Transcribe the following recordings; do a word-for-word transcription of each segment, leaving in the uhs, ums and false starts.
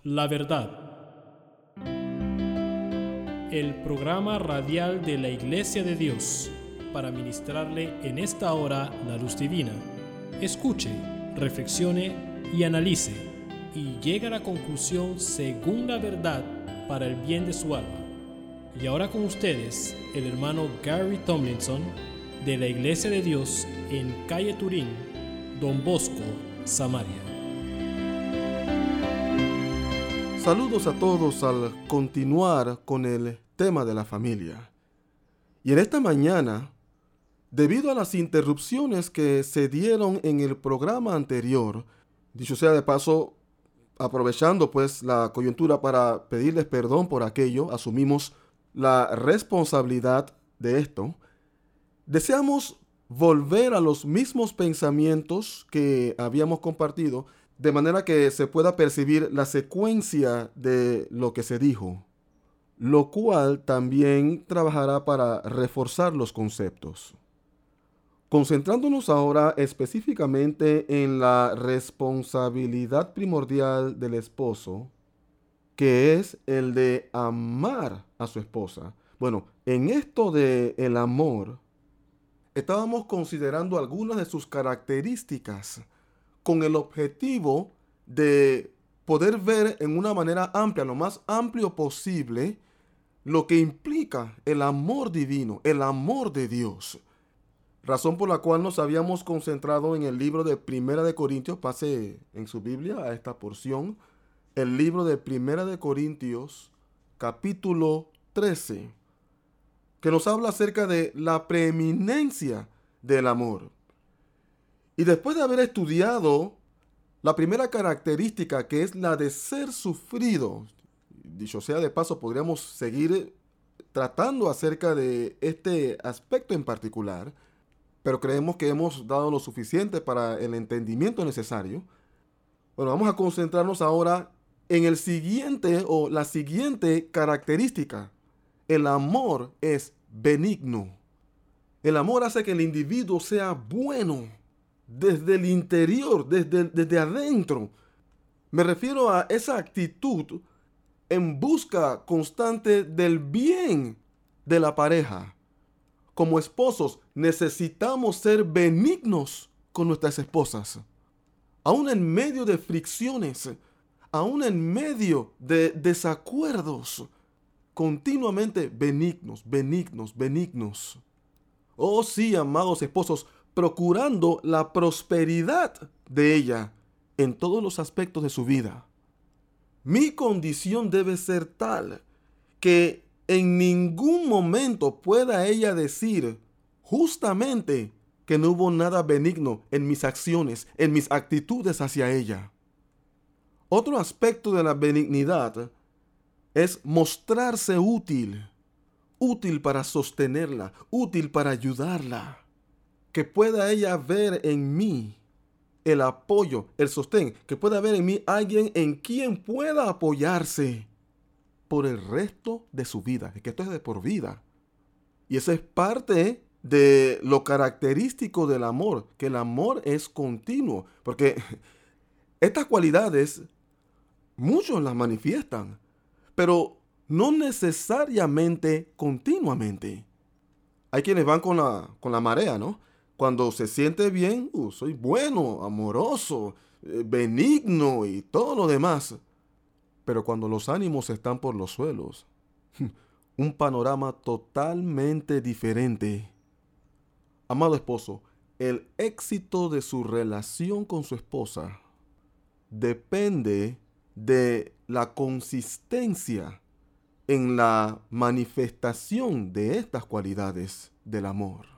La verdad. El programa radial de la Iglesia de Dios para ministrarle en esta hora la luz divina. Escuche, reflexione y analice y llegue a la conclusión según la verdad para el bien de su alma. Y ahora con ustedes, el hermano Gary Tomlinson de la Iglesia de Dios en calle Turín, Don Bosco, Samaria. Saludos a todos al continuar con el tema de la familia. Y en esta mañana, debido a las interrupciones que se dieron en el programa anterior, dicho sea de paso, aprovechando pues la coyuntura para pedirles perdón por aquello, asumimos la responsabilidad de esto, deseamos volver a los mismos pensamientos que habíamos compartido, de manera que se pueda percibir la secuencia de lo que se dijo, lo cual también trabajará para reforzar los conceptos. Concentrándonos ahora específicamente en la responsabilidad primordial del esposo, que es el de amar a su esposa. Bueno, en esto de el amor, estábamos considerando algunas de sus características con el objetivo de poder ver en una manera amplia, lo más amplio posible, lo que implica el amor divino, el amor de Dios. Razón por la cual nos habíamos concentrado en el libro de Primera de Corintios. Pase en su Biblia a esta porción, el libro de Primera de Corintios, capítulo trece, que nos habla acerca de la preeminencia del amor. Y después de haber estudiado la primera característica, que es la de ser sufrido, dicho sea de paso, podríamos seguir tratando acerca de este aspecto en particular, pero creemos que hemos dado lo suficiente para el entendimiento necesario. Bueno, vamos a concentrarnos ahora en el siguiente o la siguiente característica. El amor es benigno. El amor hace que el individuo sea bueno desde el interior, desde, desde adentro. Me refiero a esa actitud en busca constante del bien de la pareja. Como esposos necesitamos ser benignos con nuestras esposas. Aún en medio de fricciones, aún en medio de desacuerdos, continuamente benignos, benignos, benignos. Oh sí, amados esposos, procurando la prosperidad de ella en todos los aspectos de su vida. Mi condición debe ser tal que en ningún momento pueda ella decir justamente que no hubo nada benigno en mis acciones, en mis actitudes hacia ella. Otro aspecto de la benignidad es mostrarse útil, útil para sostenerla, útil para ayudarla. Que pueda ella ver en mí el apoyo, el sostén, que pueda ver en mí alguien en quien pueda apoyarse por el resto de su vida. Es que esto es de por vida. Y eso es parte de lo característico del amor, que el amor es continuo. Porque estas cualidades, muchos las manifiestan, pero no necesariamente continuamente. Hay quienes van con la, con la marea, ¿no? Cuando se siente bien, uh, soy bueno, amoroso, eh, benigno y todo lo demás. Pero cuando los ánimos están por los suelos, un panorama totalmente diferente. Amado esposo, el éxito de su relación con su esposa depende de la consistencia en la manifestación de estas cualidades del amor.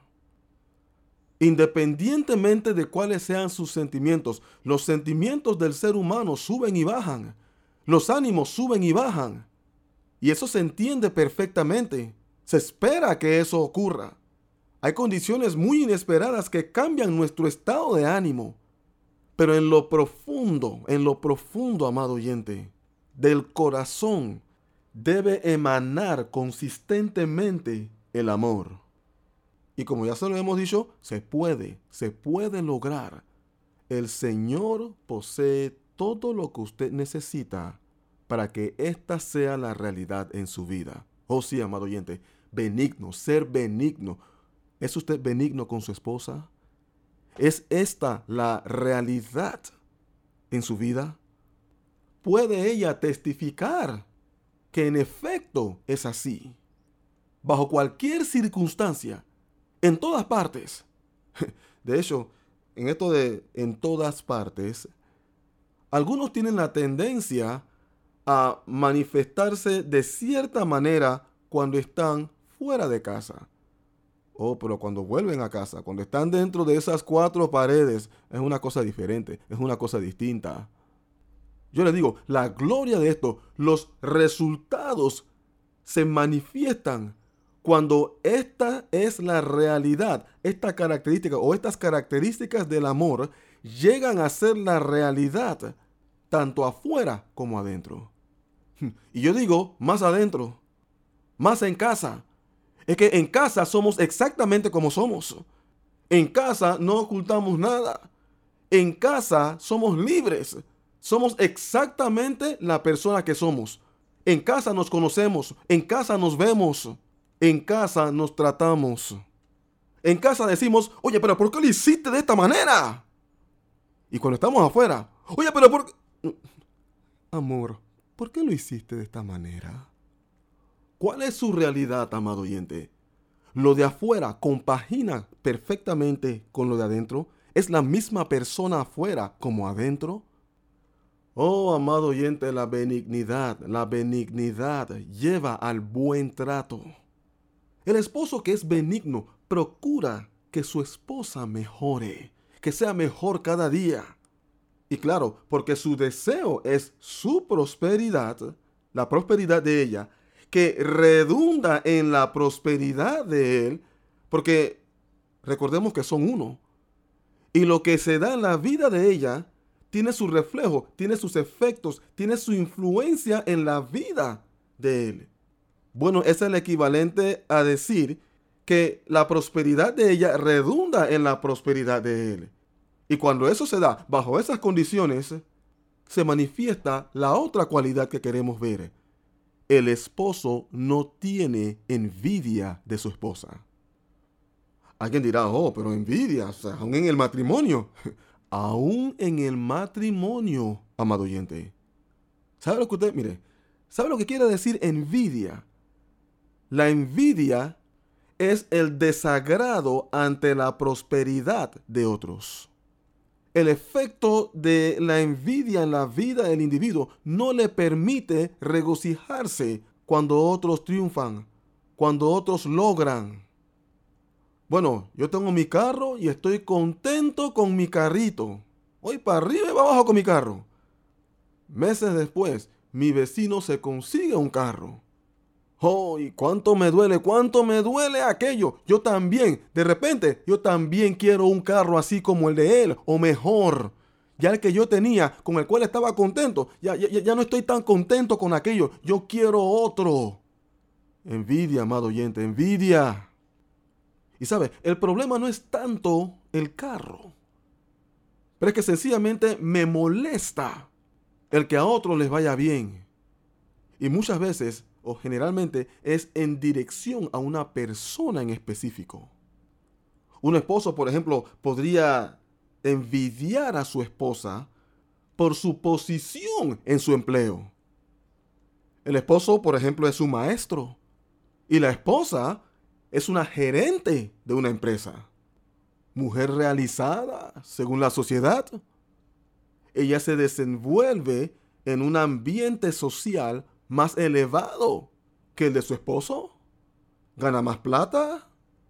Independientemente de cuáles sean sus sentimientos, los sentimientos del ser humano suben y bajan. Los ánimos suben y bajan. Y eso se entiende perfectamente. Se espera que eso ocurra. Hay condiciones muy inesperadas que cambian nuestro estado de ánimo. Pero en lo profundo, en lo profundo, amado oyente, del corazón debe emanar consistentemente el amor. Y como ya se lo hemos dicho, se puede, se puede lograr. El Señor posee todo lo que usted necesita para que esta sea la realidad en su vida. Oh sí, amado oyente, benigno, ser benigno. ¿Es usted benigno con su esposa? ¿Es esta la realidad en su vida? ¿Puede ella testificar que en efecto es así? Bajo cualquier circunstancia, en todas partes. De hecho, en esto de en todas partes, algunos tienen la tendencia a manifestarse de cierta manera cuando están fuera de casa. Oh, pero cuando vuelven a casa, cuando están dentro de esas cuatro paredes, es una cosa diferente, es una cosa distinta. Yo les digo, la gloria de esto, los resultados se manifiestan cuando esta es la realidad, esta característica o estas características del amor llegan a ser la realidad tanto afuera como adentro. Y yo digo, más adentro, más en casa. Es que en casa somos exactamente como somos. En casa no ocultamos nada. En casa somos libres. Somos exactamente la persona que somos. En casa nos conocemos. En casa nos vemos. En casa nos tratamos. En casa decimos, oye, pero ¿por qué lo hiciste de esta manera? Y cuando estamos afuera, oye, pero ¿por qué? Amor, ¿por qué lo hiciste de esta manera? ¿Cuál es su realidad, amado oyente? ¿Lo de afuera compagina perfectamente con lo de adentro? ¿Es la misma persona afuera como adentro? Oh, amado oyente, la benignidad, la benignidad lleva al buen trato. El esposo que es benigno procura que su esposa mejore, que sea mejor cada día. Y claro, porque su deseo es su prosperidad, la prosperidad de ella, que redunda en la prosperidad de él, porque recordemos que son uno. Y lo que se da en la vida de ella tiene su reflejo, tiene sus efectos, tiene su influencia en la vida de él. Bueno, es el equivalente a decir que la prosperidad de ella redunda en la prosperidad de él. Y cuando eso se da bajo esas condiciones, se manifiesta la otra cualidad que queremos ver. El esposo no tiene envidia de su esposa. Alguien dirá, oh, pero envidia, o sea, aún en el matrimonio. Aún en el matrimonio, amado oyente. ¿Sabe lo que usted, mire, sabe lo que quiere decir envidia? La envidia es el desagrado ante la prosperidad de otros. El efecto de la envidia en la vida del individuo no le permite regocijarse cuando otros triunfan, cuando otros logran. Bueno, yo tengo mi carro y estoy contento con mi carrito. Voy para arriba y para abajo con mi carro. Meses después, mi vecino se consigue un carro. ¡Oh, y cuánto me duele, cuánto me duele aquello! Yo también, de repente, yo también quiero un carro así como el de él, o mejor. Ya el que yo tenía, con el cual estaba contento, ya, ya, ya no estoy tan contento con aquello. Yo quiero otro. Envidia, amado oyente, envidia. Y sabe, el problema no es tanto el carro, pero es que sencillamente me molesta el que a otros les vaya bien. Y muchas veces, o generalmente, es en dirección a una persona en específico. Un esposo, por ejemplo, podría envidiar a su esposa por su posición en su empleo. El esposo, por ejemplo, es su maestro y la esposa es una gerente de una empresa. Mujer realizada, según la sociedad. Ella se desenvuelve en un ambiente social más elevado que el de su esposo. Gana más plata.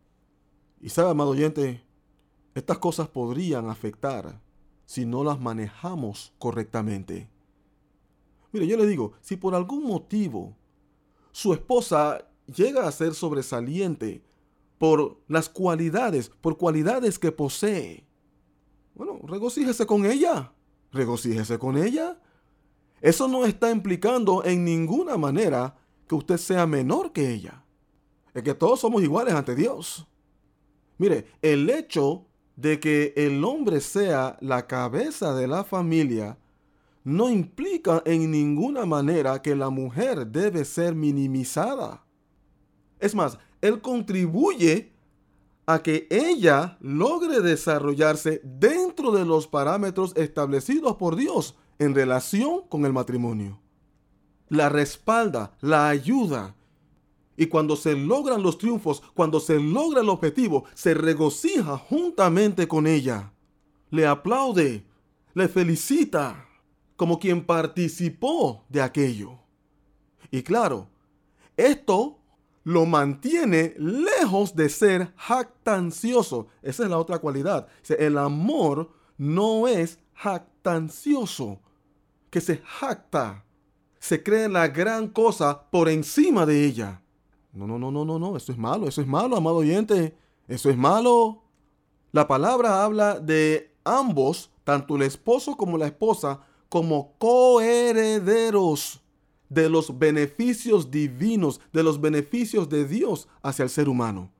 Y sabe, amado oyente, estas cosas podrían afectar si no las manejamos correctamente. Mire, yo le digo, si por algún motivo su esposa llega a ser sobresaliente por las cualidades, por cualidades que posee, bueno, regocíjese con ella, regocíjese con ella. Eso no está implicando en ninguna manera que usted sea menor que ella. Es que todos somos iguales ante Dios. Mire, el hecho de que el hombre sea la cabeza de la familia no implica en ninguna manera que la mujer debe ser minimizada. Es más, él contribuye a que ella logre desarrollarse dentro de los parámetros establecidos por Dios en relación con el matrimonio. La respalda, la ayuda. Y cuando se logran los triunfos, cuando se logra el objetivo, se regocija juntamente con ella. Le aplaude, le felicita, como quien participó de aquello. Y claro, esto lo mantiene lejos de ser jactancioso. Esa es la otra cualidad. El amor no es jactancioso, que se jacta, se cree la gran cosa por encima de ella. No, no, no, no, no, no, eso es malo, eso es malo, amado oyente, eso es malo. La palabra habla de ambos, tanto el esposo como la esposa, como coherederos de los beneficios divinos, de los beneficios de Dios hacia el ser humano.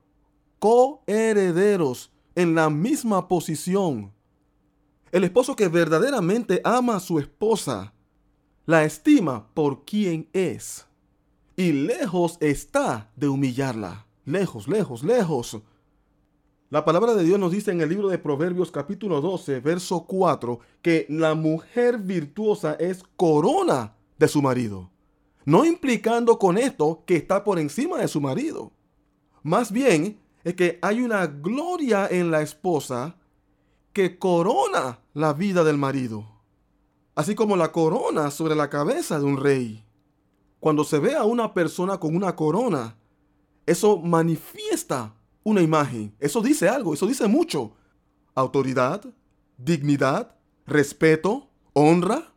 Coherederos en la misma posición. El esposo que verdaderamente ama a su esposa, la estima por quien es. Y lejos está de humillarla. Lejos, lejos, lejos. La palabra de Dios nos dice en el libro de Proverbios capítulo doce, verso cuatro, que la mujer virtuosa es corona de su marido. No implicando con esto que está por encima de su marido. Más bien es que hay una gloria en la esposa que corona la vida del marido. Así como la corona sobre la cabeza de un rey. Cuando se ve a una persona con una corona, eso manifiesta una imagen. Eso dice algo, eso dice mucho. Autoridad, dignidad, respeto, honra.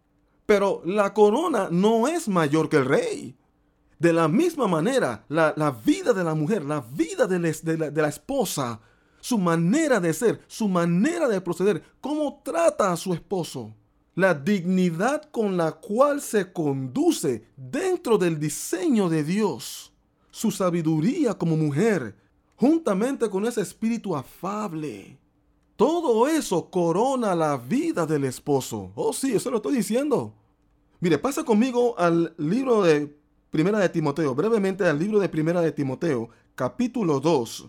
Pero la corona no es mayor que el rey. De la misma manera, la, la vida de la mujer, la vida de la, de, la, de la esposa, su manera de ser, su manera de proceder, cómo trata a su esposo, la dignidad con la cual se conduce dentro del diseño de Dios, su sabiduría como mujer, juntamente con ese espíritu afable. Todo eso corona la vida del esposo. Oh, sí, eso lo estoy diciendo. Mire, pasa conmigo al libro de Primera de Timoteo, brevemente al libro de Primera de Timoteo, capítulo dos,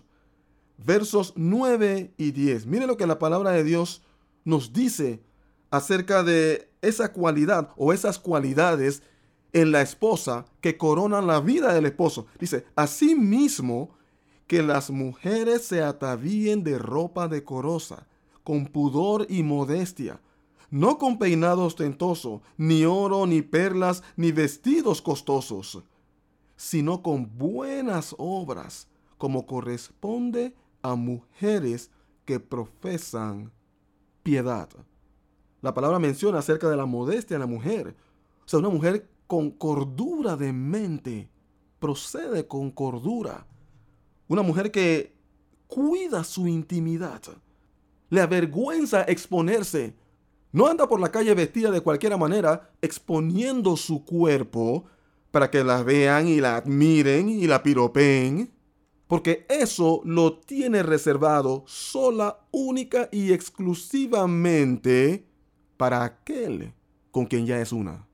versos nueve y diez. Mire lo que la palabra de Dios nos dice acerca de esa cualidad o esas cualidades en la esposa que coronan la vida del esposo. Dice, asimismo, que las mujeres se atavíen de ropa decorosa, con pudor y modestia, no con peinado ostentoso, ni oro, ni perlas, ni vestidos costosos, sino con buenas obras, como corresponde a mujeres que profesan piedad. La palabra menciona acerca de la modestia de la mujer. O sea, una mujer con cordura de mente, procede con cordura. Una mujer que cuida su intimidad. Le avergüenza exponerse. No anda por la calle vestida de cualquier manera, exponiendo su cuerpo para que la vean y la admiren y la piropeen. Porque eso lo tiene reservado sola, única y exclusivamente para aquel con quien ya es una.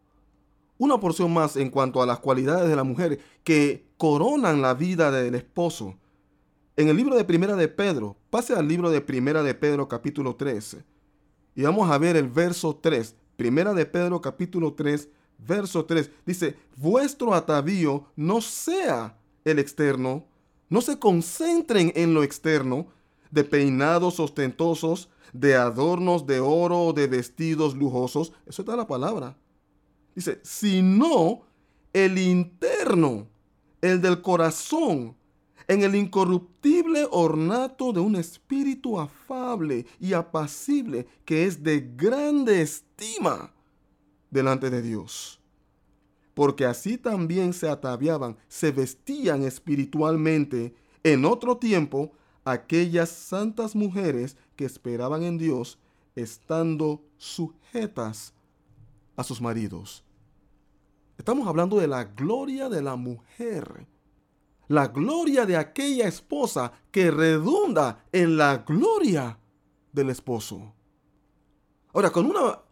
Una porción más en cuanto a las cualidades de la mujer que coronan la vida del esposo. En el libro de Primera de Pedro, pase al libro de Primera de Pedro capítulo tres. Y vamos a ver el verso tres. Primera de Pedro capítulo tres, verso tres. Dice, vuestro atavío no sea el externo, no se concentren en lo externo, de peinados ostentosos, de adornos de oro, de vestidos lujosos. Eso está en la palabra. Dice, sino el interno, el del corazón, en el incorruptible ornato de un espíritu afable y apacible que es de grande estima delante de Dios. Porque así también se ataviaban, se vestían espiritualmente en otro tiempo aquellas santas mujeres que esperaban en Dios, estando sujetas a sus maridos. Estamos hablando de la gloria de la mujer. La gloria de aquella esposa que redunda en la gloria del esposo. Ahora, cuando una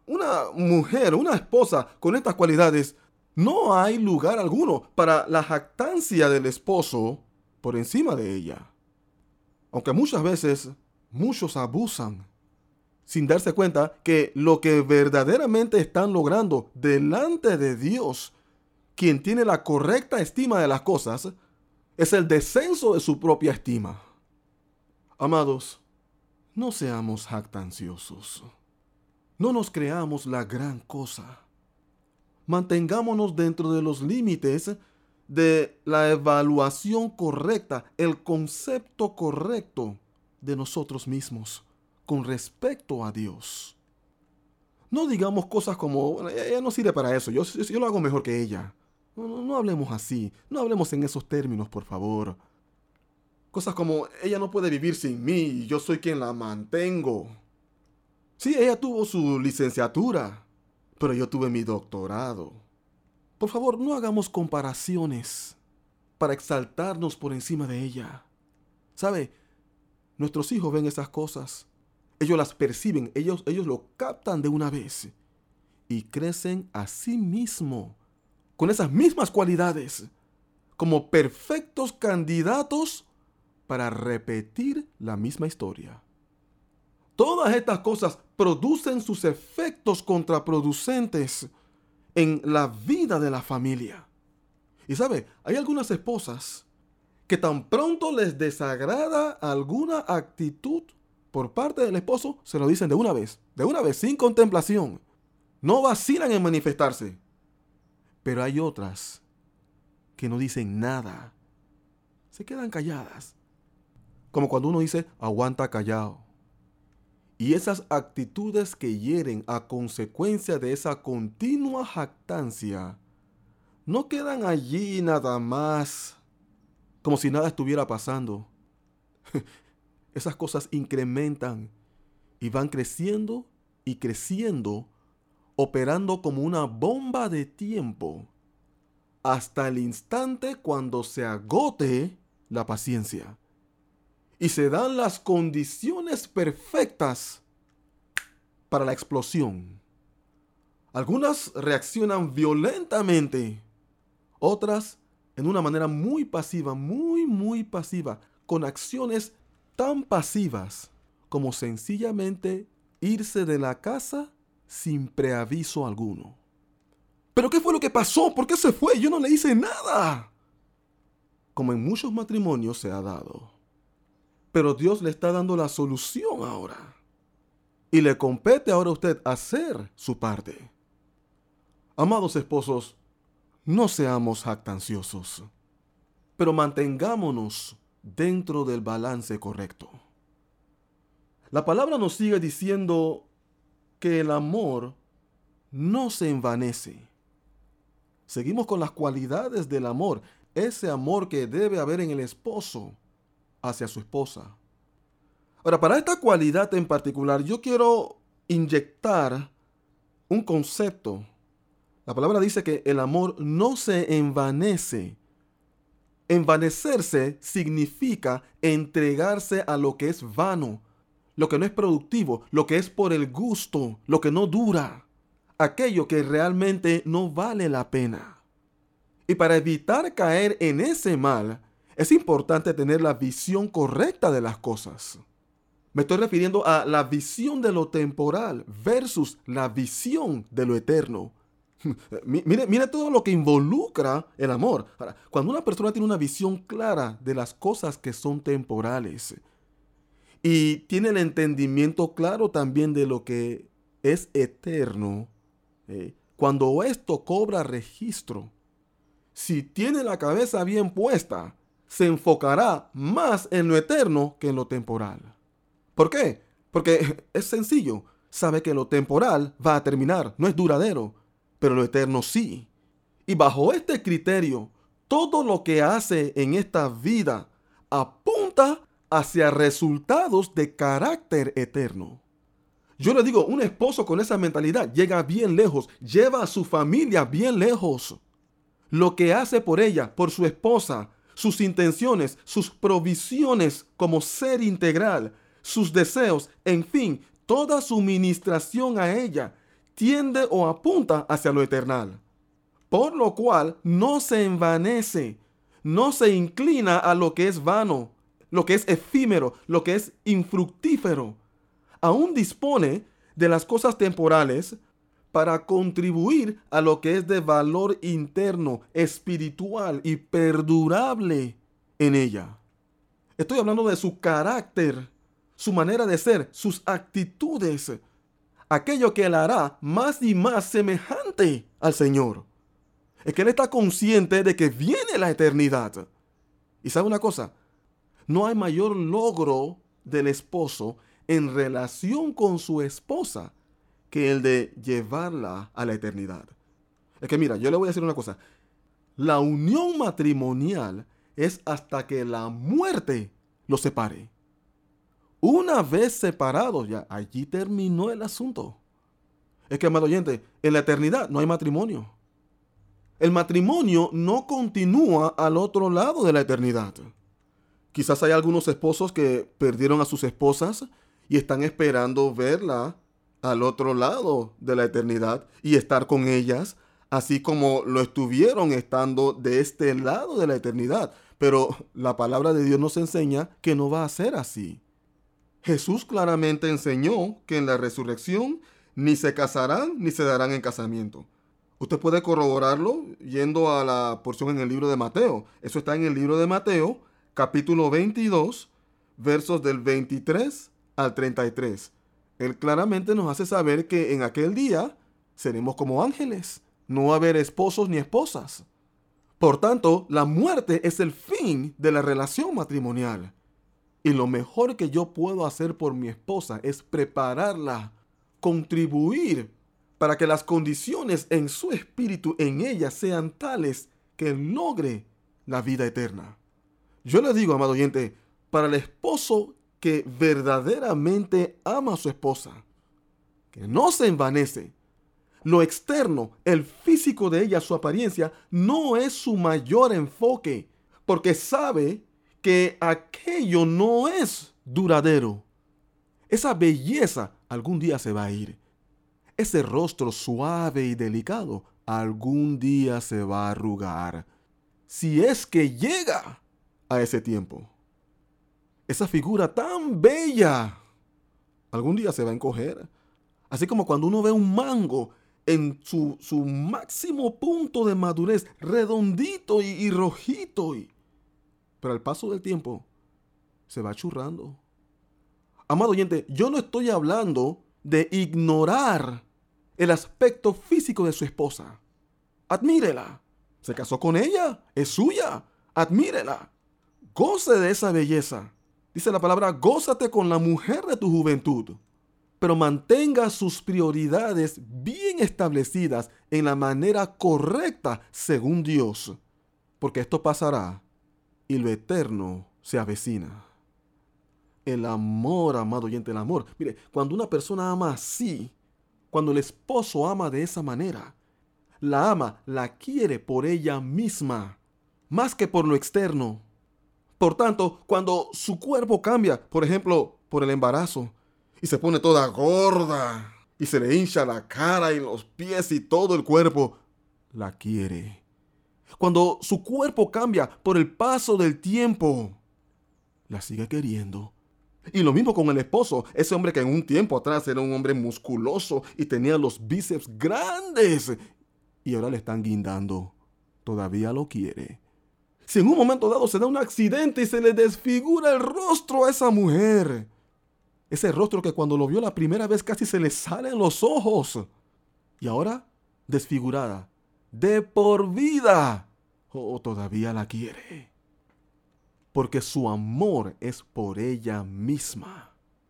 una mujer, una esposa con estas cualidades, no hay lugar alguno para la jactancia del esposo por encima de ella. Aunque muchas veces muchos abusan sin darse cuenta que lo que verdaderamente están logrando delante de Dios, quien tiene la correcta estima de las cosas, es el descenso de su propia estima. Amados, no seamos jactanciosos. No nos creamos la gran cosa. Mantengámonos dentro de los límites de la evaluación correcta, el concepto correcto de nosotros mismos con respecto a Dios. No digamos cosas como, ella no sirve para eso, yo, yo, yo lo hago mejor que ella. No, no, no hablemos así, no hablemos en esos términos, por favor. Cosas como, ella no puede vivir sin mí y yo soy quien la mantengo. Sí, ella tuvo su licenciatura, pero yo tuve mi doctorado. Por favor, no hagamos comparaciones para exaltarnos por encima de ella. ¿Sabe? Nuestros hijos ven esas cosas. Ellos las perciben, ellos, ellos lo captan de una vez y crecen a sí mismos con esas mismas cualidades como perfectos candidatos para repetir la misma historia. Todas estas cosas producen sus efectos contraproducentes en la vida de la familia. Y sabe, hay algunas esposas que tan pronto les desagrada alguna actitud por parte del esposo, se lo dicen de una vez, de una vez, sin contemplación. No vacilan en manifestarse. Pero hay otras que no dicen nada. Se quedan calladas. Como cuando uno dice, aguanta callado. Y esas actitudes que hieren a consecuencia de esa continua jactancia, no quedan allí nada más, como si nada estuviera pasando. Esas cosas incrementan y van creciendo y creciendo, operando como una bomba de tiempo, hasta el instante cuando se agote la paciencia y se dan las condiciones perfectas para la explosión. Algunas reaccionan violentamente, otras en una manera muy pasiva, muy, muy pasiva, con acciones tan pasivas como sencillamente irse de la casa sin preaviso alguno. ¿Pero qué fue lo que pasó? ¿Por qué se fue? Yo no le hice nada. Como en muchos matrimonios se ha dado. Pero Dios le está dando la solución ahora. Y le compete ahora a usted hacer su parte. Amados esposos, no seamos jactanciosos, pero mantengámonos dentro del balance correcto. La palabra nos sigue diciendo que el amor no se envanece. Seguimos con las cualidades del amor, ese amor que debe haber en el esposo hacia su esposa. Ahora, para esta cualidad en particular, yo quiero inyectar un concepto. La palabra dice que el amor no se envanece. Envanecerse significa entregarse a lo que es vano, lo que no es productivo, lo que es por el gusto, lo que no dura, aquello que realmente no vale la pena. Y para evitar caer en ese mal, es importante tener la visión correcta de las cosas. Me estoy refiriendo a la visión de lo temporal versus la visión de lo eterno. Mire, mire todo lo que involucra el amor. Ahora, cuando una persona tiene una visión clara de las cosas que son temporales y tiene el entendimiento claro también de lo que es eterno, eh, cuando esto cobra registro, si tiene la cabeza bien puesta, se enfocará más en lo eterno que en lo temporal. ¿Por qué? Porque es sencillo. Sabe que lo temporal va a terminar, no es duradero, pero lo eterno sí. Y bajo este criterio, todo lo que hace en esta vida apunta hacia resultados de carácter eterno. Yo le digo, un esposo con esa mentalidad llega bien lejos, lleva a su familia bien lejos. Lo que hace por ella, por su esposa, sus intenciones, sus provisiones como ser integral, sus deseos, en fin, toda su ministración a ella, tiende o apunta hacia lo eternal, por lo cual no se envanece, no se inclina a lo que es vano, lo que es efímero, lo que es infructífero. Aún dispone de las cosas temporales para contribuir a lo que es de valor interno, espiritual y perdurable en ella. Estoy hablando de su carácter, su manera de ser, sus actitudes, aquello que la hará más y más semejante al Señor. Es que él está consciente de que viene la eternidad. Y sabe una cosa, no hay mayor logro del esposo en relación con su esposa que el de llevarla a la eternidad. Es que mira, yo le voy a decir una cosa. La unión matrimonial es hasta que la muerte los separe. Una vez separados ya, allí terminó el asunto. Es que, amado oyente, en la eternidad no hay matrimonio. El matrimonio no continúa al otro lado de la eternidad. Quizás hay algunos esposos que perdieron a sus esposas y están esperando verla al otro lado de la eternidad y estar con ellas, así como lo estuvieron estando de este lado de la eternidad. Pero la palabra de Dios nos enseña que no va a ser así. Jesús claramente enseñó que en la resurrección ni se casarán ni se darán en casamiento. Usted puede corroborarlo yendo a la porción en el libro de Mateo. Eso está en el libro de Mateo, capítulo veintidós, versos del veintitrés al treinta y tres. Él claramente nos hace saber que en aquel día seremos como ángeles. No va a haber esposos ni esposas. Por tanto, la muerte es el fin de la relación matrimonial. Y lo mejor que yo puedo hacer por mi esposa es prepararla, contribuir para que las condiciones en su espíritu, en ella, sean tales que logre la vida eterna. Yo le digo, amado oyente, para el esposo que verdaderamente ama a su esposa, que no se envanece, lo externo, el físico de ella, su apariencia, no es su mayor enfoque, porque sabe que aquello no es duradero. Esa belleza algún día se va a ir. Ese rostro suave y delicado algún día se va a arrugar, si es que llega a ese tiempo. Esa figura tan bella algún día se va a encoger. Así como cuando uno ve un mango en su, su máximo punto de madurez, redondito y, y rojito, y, pero al paso del tiempo se va churrando. Amado oyente, yo no estoy hablando de ignorar el aspecto físico de su esposa. Admírela. Se casó con ella, es suya. Admírela. Goce de esa belleza. Dice la palabra, gózate con la mujer de tu juventud. Pero mantenga sus prioridades bien establecidas en la manera correcta según Dios. Porque esto pasará y lo eterno se avecina. El amor, amado oyente, el amor. Mire, cuando una persona ama así, cuando el esposo ama de esa manera, la ama, la quiere por ella misma, más que por lo externo. Por tanto, cuando su cuerpo cambia, por ejemplo, por el embarazo, y se pone toda gorda, y se le hincha la cara y los pies y todo el cuerpo, la quiere. Cuando su cuerpo cambia por el paso del tiempo, la sigue queriendo. Y lo mismo con el esposo, ese hombre que en un tiempo atrás era un hombre musculoso y tenía los bíceps grandes, y ahora le están guindando. Todavía lo quiere. Si en un momento dado se da un accidente y se le desfigura el rostro a esa mujer, ese rostro que cuando lo vio la primera vez casi se le salen los ojos, y ahora desfigurada, de por vida, oh, todavía la quiere. Porque su amor es por ella misma.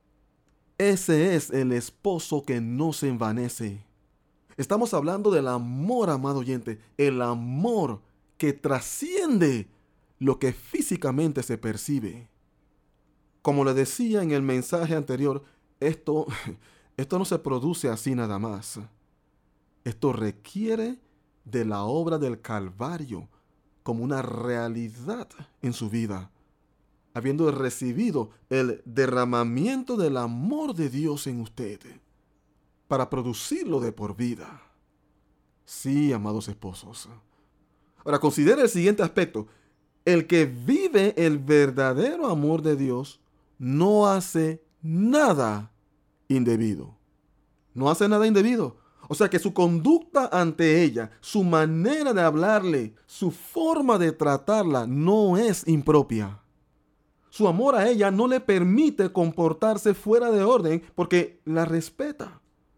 Ese es el esposo que no se envanece. Estamos hablando del amor, amado oyente, el amor que trasciende lo que físicamente se percibe. Como le decía en el mensaje anterior, esto, esto no se produce así nada más. Esto requiere de la obra del Calvario como una realidad en su vida, habiendo recibido el derramamiento del amor de Dios en usted. para producirlo de por vida. Sí, amados esposos. Ahora, considera el siguiente aspecto. El que vive el verdadero amor de Dios no hace nada indebido. No hace nada indebido. O sea que su conducta ante ella, su manera de hablarle, su forma de tratarla no es impropia. Su amor a ella no le permite comportarse fuera de orden porque la respeta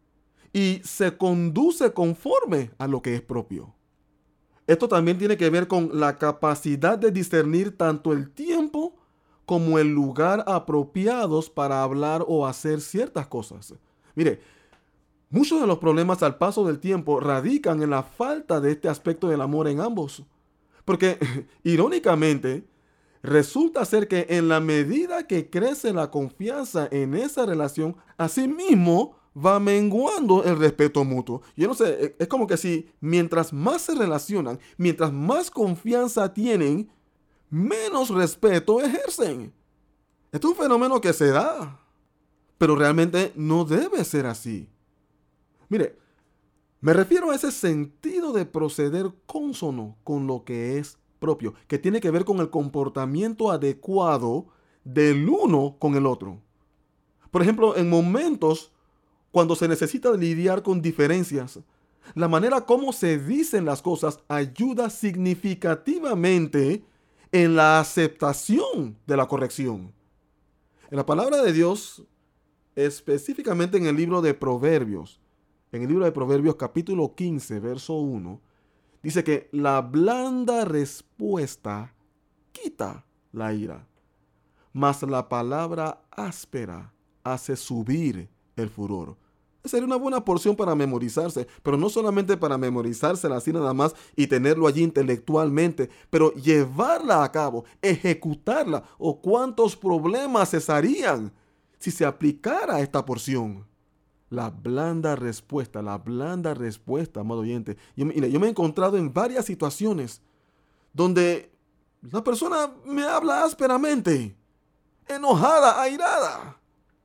y se conduce conforme a lo que es propio. Esto también tiene que ver con la capacidad de discernir tanto el tiempo como el lugar apropiados para hablar o hacer ciertas cosas. Mire, muchos de los problemas al paso del tiempo radican en la falta de este aspecto del amor en ambos. Porque, irónicamente, resulta ser que en la medida que crece la confianza en esa relación, asimismo va menguando el respeto mutuo. Yo no sé, es como que si mientras más se relacionan, mientras más confianza tienen, menos respeto ejercen. Esto es un fenómeno que se da, pero realmente no debe ser así. Mire, me refiero a ese sentido de proceder cónsono con lo que es propio, que tiene que ver con el comportamiento adecuado del uno con el otro. Por ejemplo, en momentos cuando se necesita lidiar con diferencias, la manera como se dicen las cosas ayuda significativamente en la aceptación de la corrección. En la palabra de Dios, específicamente en el libro de Proverbios, en el libro de Proverbios capítulo quince, verso uno, dice que la blanda respuesta quita la ira, mas la palabra áspera hace subir el furor. Sería una buena porción para memorizarse, pero no solamente para memorizársela así nada más y tenerlo allí intelectualmente, pero llevarla a cabo, ejecutarla. ¿O cuántos problemas cesarían si se aplicara esta porción? La blanda respuesta, la blanda respuesta, amado oyente. Yo, mira, yo me he encontrado en varias situaciones donde la persona me habla ásperamente, enojada, airada,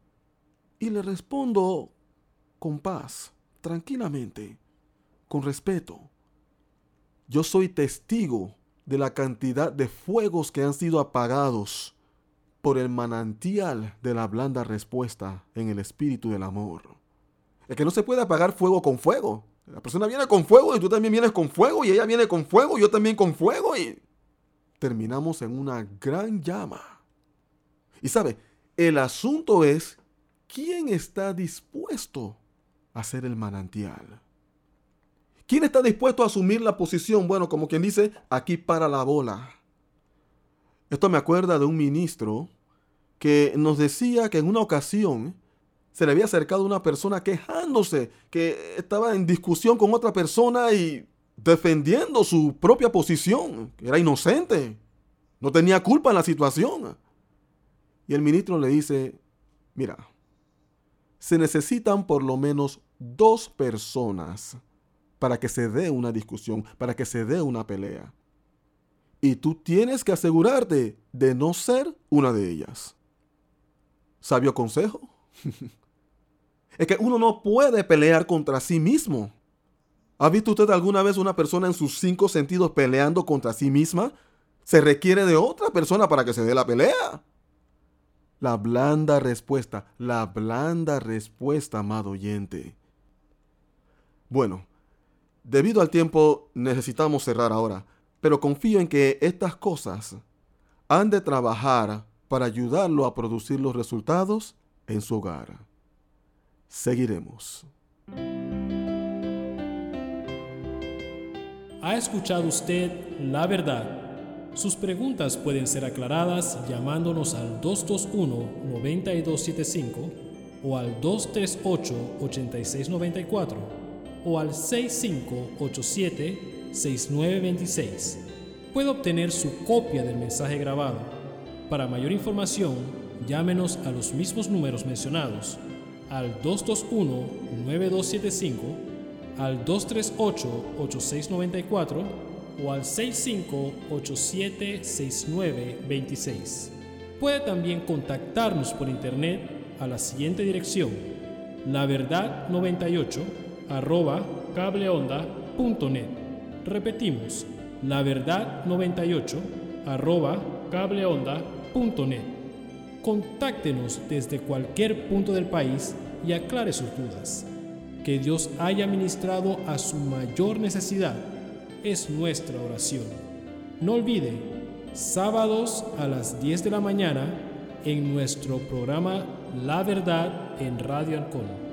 y le respondo con paz, tranquilamente, con respeto. Yo soy testigo de la cantidad de fuegos que han sido apagados por el manantial de la blanda respuesta en el espíritu del amor. Es que no se puede apagar fuego con fuego. La persona viene con fuego y tú también vienes con fuego y ella viene con fuego y yo también con fuego y terminamos en una gran llama. Y sabe, el asunto es ¿quién está dispuesto a ser el manantial? ¿Quién está dispuesto a asumir la posición? Bueno, como quien dice, aquí para la bola. Esto me acuerda de un ministro que nos decía que en una ocasión se le había acercado una persona quejándose que estaba en discusión con otra persona y defendiendo su propia posición, que era inocente, no tenía culpa en la situación. Y el ministro le dice, mira, se necesitan por lo menos dos personas para que se dé una discusión, para que se dé una pelea. Y tú tienes que asegurarte de no ser una de ellas. ¿Sabio consejo? Es que uno no puede pelear contra sí mismo. ¿Ha visto usted alguna vez una persona en sus cinco sentidos peleando contra sí misma? Se requiere de otra persona para que se dé la pelea. La blanda respuesta, la blanda respuesta, amado oyente. Bueno, debido al tiempo necesitamos cerrar ahora, pero confío en que estas cosas han de trabajar para ayudarlo a producir los resultados en su hogar. Seguiremos. ¿Ha escuchado usted la verdad? Sus preguntas pueden ser aclaradas llamándonos al dos dos uno, nueve dos siete cinco o al dos tres ocho, ocho seis nueve cuatro o al seis cinco ocho siete, seis nueve dos seis. Puede obtener su copia del mensaje grabado. Para mayor información, llámenos a los mismos números mencionados, al dos dos uno, nueve dos siete cinco, al dos tres ocho, ocho seis nueve cuatro o al seis cinco ocho siete, seis nueve dos seis. Puede también contactarnos por internet a la siguiente dirección: la verdad noventa y ocho arroba cableonda punto net. Repetimos, la verdad noventa y ocho arroba cableonda punto net. Contáctenos desde cualquier punto del país y aclare sus dudas. Que Dios haya ministrado a su mayor necesidad es nuestra oración. No olvide, sábados a las diez de la mañana en nuestro programa La Verdad en Radio Ancón.